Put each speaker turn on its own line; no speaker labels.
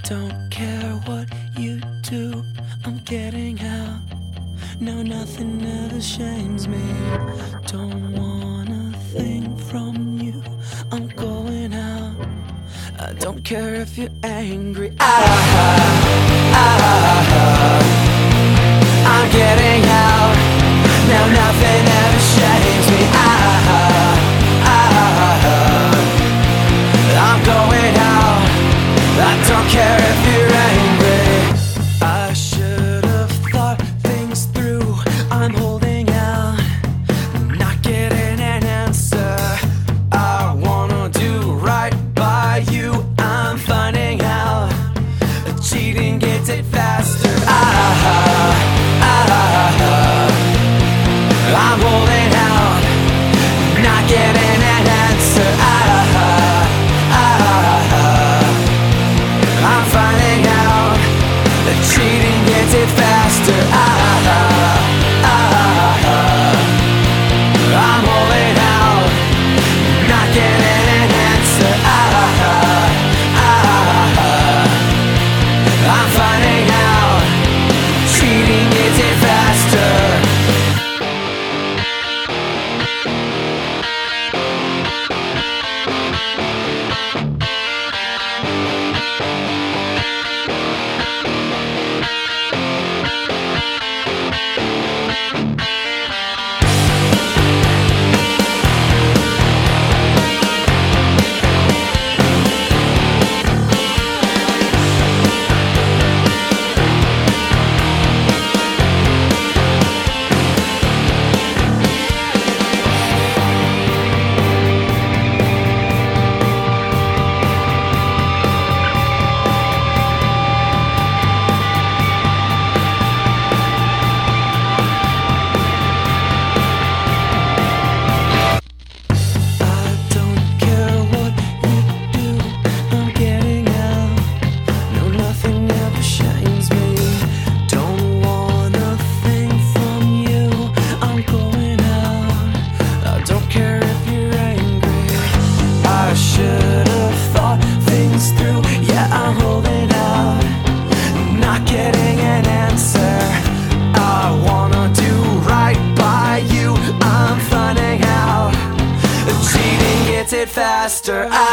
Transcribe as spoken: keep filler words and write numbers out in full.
don't care what you do, I'm getting out. No, nothing ever shames me. Don't want a thing from you, I'm going out. I don't care if you're angry. Ah, ah, ah, I'm getting out. Now nothing ever shames me. Ah, ah, ah, I'm going out. I don't care if you're angry. I should have thought things through. I'm holding out, not getting an answer. I wanna do right by you. I'm finding out cheating gets it faster. Ah, ah, ah, I'm holding out, not getting an answer. Ah, ah, I'm finding out that cheating gets it faster. Ah, ah, I'm holding out, not getting an answer. Ah, ah, I'm finding out cheating gets it faster. It faster.